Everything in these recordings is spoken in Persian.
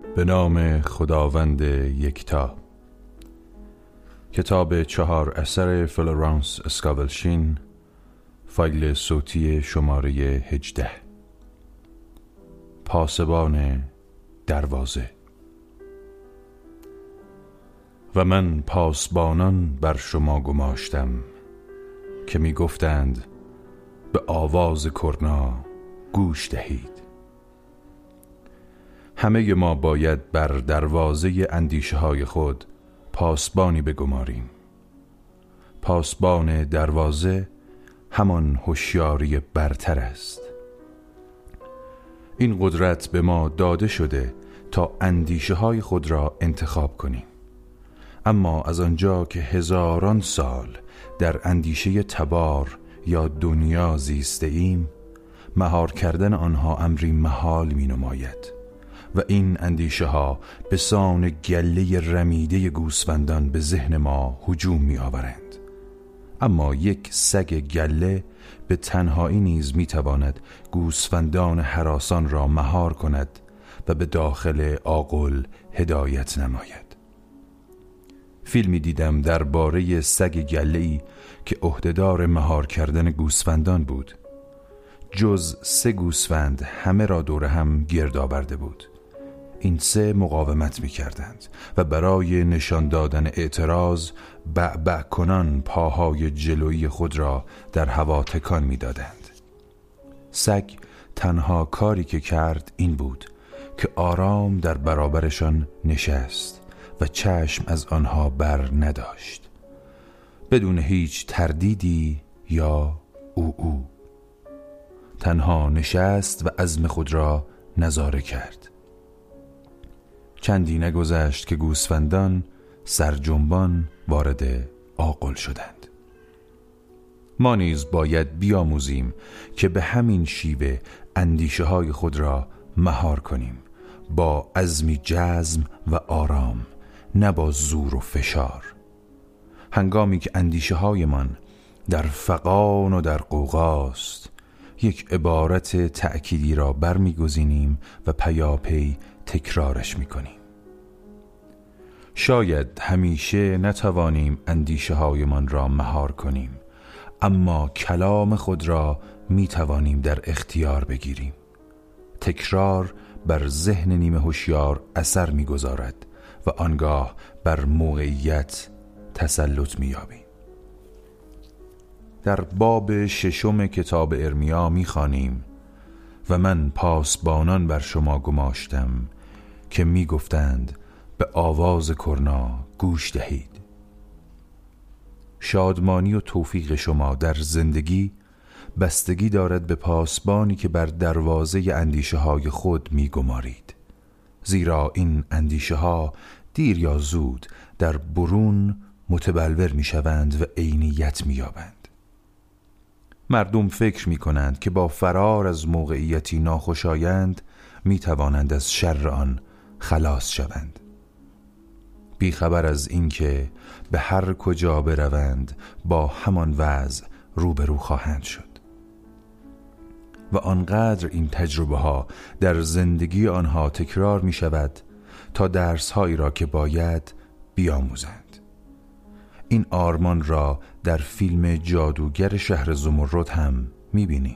به نام خداوند یکتا. کتاب 4 اثر فلورانس اسکاولشین، فایل صوتی شماره 18. پاسبان دروازه. و من پاسبانان بر شما گماشتم که می گفتند به آواز کرنا گوش دهید. همه ما باید بر دروازه اندیشه های خود پاسبانی بگماریم. پاسبان دروازه همان هوشیاری برتر است. این قدرت به ما داده شده تا اندیشه های خود را انتخاب کنیم. اما از آنجا که هزاران سال در اندیشه تبار یا دنیا زیسته ایم، مهار کردن آنها امری محال می نماید و این اندیشه ها به سان گله رمیده گوسفندان به ذهن ما هجوم می آورند. اما یک سگ گله به تنهایی نیز می تواند گوسفندان هراسان را مهار کند و به داخل آغل هدایت نماید. فیلمی دیدم درباره سگ گله‌ای که عهدهدار مهار کردن گوسفندان بود. جز 3 گوسفند همه را دور هم گرد آورده بود. این 3 مقاومت می کردند و برای نشان دادن اعتراض بعبع کنان پاهای جلویی خود را در هوا تکان می دادند. سگ تنها کاری که کرد این بود که آرام در برابرشان نشست و چشم از آنها بر نداشت، بدون هیچ تردیدی یا او. تنها نشست و عزم خود را نظاره کرد. چندی نگذشت که گوسفندان سرجنبان وارد آغل شدند. ما نیز باید بیاموزیم که به همین شیوه اندیشه های خود را مهار کنیم، با عزمی جزم و آرام، نه با زور و فشار. هنگامی که اندیشه هایمان در فغان و در غوغاست، یک عبارت تأکیدی را برمیگزینیم و پیاپی تکرارش میکنیم. شاید همیشه نتوانیم اندیشه هایمان را مهار کنیم، اما کلام خود را میتوانیم در اختیار بگیریم. تکرار بر ذهن نیمه هوشیار اثر میگذارد و آنگاه بر موقعیت تسلط مییابیم. در باب 6 کتاب ارمیا میخوانیم: و من پاسبانان بر شما گماشتم که می گفتند به آواز کرنا گوش دهید. شادمانی و توفیق شما در زندگی بستگی دارد به پاسبانی که بر دروازه اندیشه های خود می گمارید، زیرا این اندیشه ها دیر یا زود در برون متبلور می شوند و عینیت می یابند. مردم فکر می کنند که با فرار از موقعیتی ناخوشایند می توانند از شر آن خلاص شوند، بیخبر از اینکه به هر کجا بروند با همان وضع روبرو خواهند شد. و آنقدر این تجربه ها در زندگی آنها تکرار می شود تا درس هایی را که باید بیاموزند. این آرمان را در فیلم جادوگر شهر زمرد هم می‌بینیم.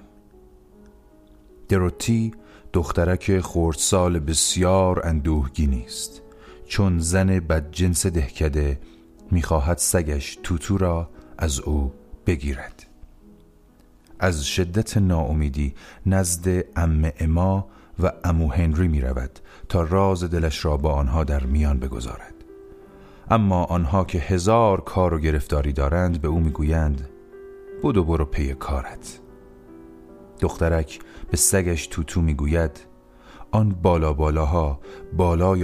دروتی دخترک خردسال بسیار اندوهگینی است، چون زن بدجنس دهکده می‌خواهد سگش توتو را از او بگیرد. از شدت ناامیدی نزد عمه اما و عمو هنری می‌رود تا راز دلش را با آنها در میان بگذارد. اما آنها که 1000 کار و گرفتاری دارند به او میگویند بدو برو پی کارت. دخترک به سگش توتو میگوید آن بالاها بالای